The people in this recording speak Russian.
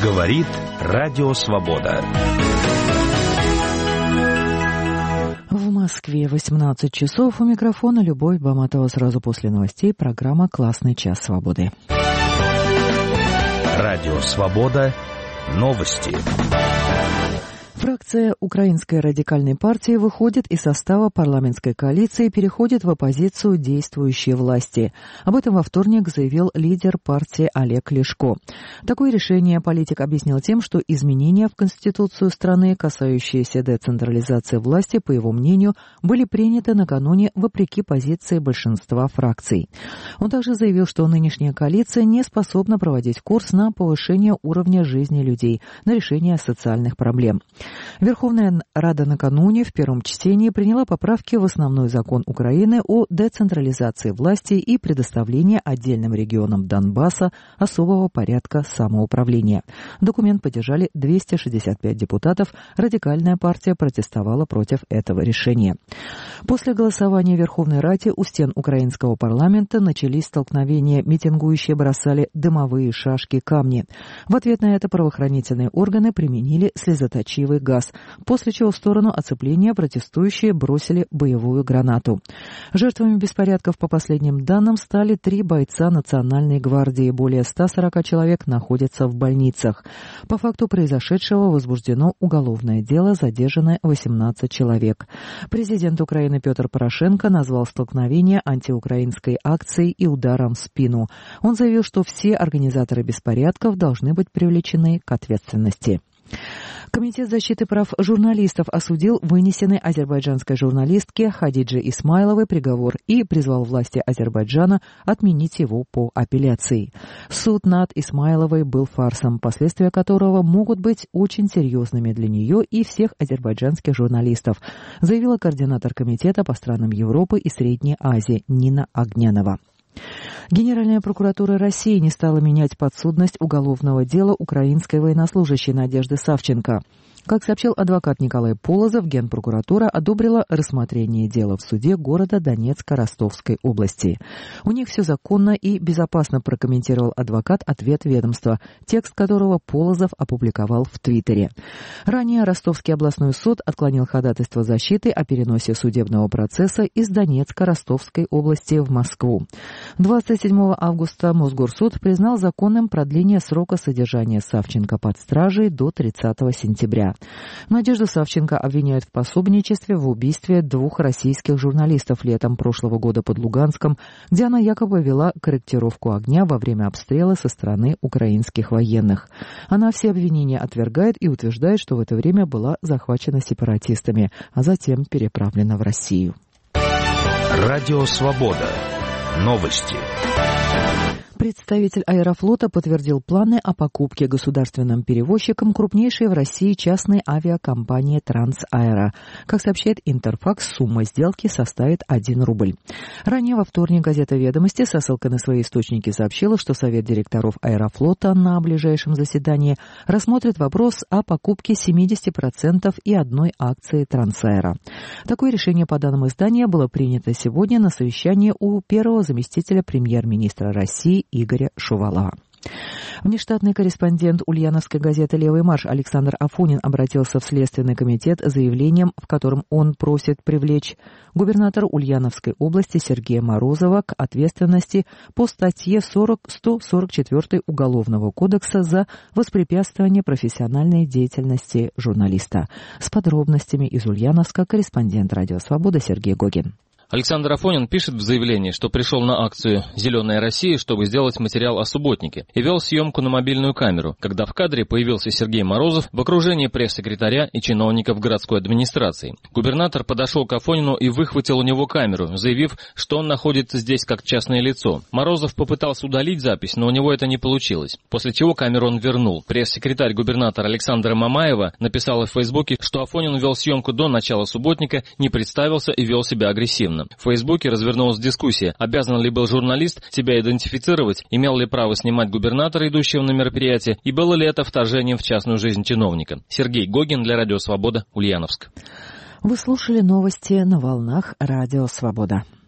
Говорит Радио Свобода. В Москве 18 часов. У микрофона Любовь Баматова. Сразу после новостей программа «Классный час свободы». Радио Свобода. Новости. Фракция Украинской радикальной партии выходит из состава парламентской коалиции и переходит в оппозицию действующей власти. Об этом во вторник заявил лидер партии Олег Ляшко. Такое решение политик объяснил тем, что изменения в Конституцию страны, касающиеся децентрализации власти, по его мнению, были приняты накануне вопреки позиции большинства фракций. Он также заявил, что нынешняя коалиция не способна проводить курс на повышение уровня жизни людей, на решение социальных проблем. Верховная Рада накануне в первом чтении приняла поправки в основной закон Украины о децентрализации власти и предоставлении отдельным регионам Донбасса особого порядка самоуправления. Документ поддержали 265 депутатов. Радикальная партия протестовала против этого решения. После голосования в Верховной Раде у стен украинского парламента начались столкновения. Митингующие бросали дымовые шашки, камни. В ответ на это правоохранительные органы применили слезоточивый газ, после чего в сторону оцепления протестующие бросили боевую гранату. Жертвами беспорядков, по последним данным, стали 3 бойца Национальной гвардии. Более 140 человек находятся в больницах. По факту произошедшего возбуждено уголовное дело, задержано 18 человек. Президент Украины Петр Порошенко назвал столкновение антиукраинской акцией и ударом в спину. Он заявил, что все организаторы беспорядков должны быть привлечены к ответственности. Комитет защиты прав журналистов осудил вынесенный азербайджанской журналистке Хадидже Исмайловой приговор и призвал власти Азербайджана отменить его по апелляции. Суд над Исмайловой был фарсом, последствия которого могут быть очень серьезными для нее и всех азербайджанских журналистов, заявила координатор комитета по странам Европы и Средней Азии Нина Огнянова. Генеральная прокуратура России не стала менять подсудность уголовного дела украинской военнослужащей Надежды Савченко. Как сообщил адвокат Николай Полозов, Генпрокуратура одобрила рассмотрение дела в суде города Донецка Ростовской области. У них все законно и безопасно, прокомментировал адвокат ответ ведомства, текст которого Полозов опубликовал в Твиттере. Ранее Ростовский областной суд отклонил ходатайство защиты о переносе судебного процесса из Донецка Ростовской области в Москву. 27 августа Мосгорсуд признал законным продление срока содержания Савченко под стражей до 30 сентября. Надежду Савченко обвиняют в пособничестве в убийстве 2 российских журналистов летом прошлого года под Луганском, где она якобы вела корректировку огня во время обстрела со стороны украинских военных. Она все обвинения отвергает и утверждает, что в это время была захвачена сепаратистами, а затем переправлена в Россию. Радио Свобода. Новости. Представитель Аэрофлота подтвердил планы о покупке государственным перевозчиком крупнейшей в России частной авиакомпании «Трансаэро». Как сообщает Интерфакс, сумма сделки составит 1 рубль. Ранее во вторник газета «Ведомости» со ссылкой на свои источники сообщила, что Совет директоров Аэрофлота на ближайшем заседании рассмотрит вопрос о покупке 70% и 1 акции «Трансаэро». Такое решение, по данным издания, было принято сегодня на совещании у первого заместителя премьер-министра России Игоря Шувалова. Внештатный корреспондент ульяновской газеты «Левый марш» Александр Афонин обратился в Следственный комитет с заявлением, в котором он просит привлечь губернатора Ульяновской области Сергея Морозова к ответственности по статье 144 Уголовного кодекса за воспрепятствование профессиональной деятельности журналиста. С подробностями из Ульяновска корреспондент «Радио Свобода» Сергей Гогин. Александр Афонин пишет в заявлении, что пришел на акцию «Зеленая Россия», чтобы сделать материал о субботнике, и вел съемку на мобильную камеру, когда в кадре появился Сергей Морозов в окружении пресс-секретаря и чиновников городской администрации. Губернатор подошел к Афонину и выхватил у него камеру, заявив, что он находится здесь как частное лицо. Морозов попытался удалить запись, но у него это не получилось, после чего камеру он вернул. Пресс-секретарь губернатора Александра Мамаева написала в Фейсбуке, что Афонин вел съемку до начала субботника, не представился и вел себя агрессивно. В Фейсбуке развернулась дискуссия, обязан ли был журналист себя идентифицировать, имел ли право снимать губернатора, идущего на мероприятие, и было ли это вторжением в частную жизнь чиновника. Сергей Гогин для Радио Свобода, Ульяновск. Вы слушали новости на волнах Радио Свобода.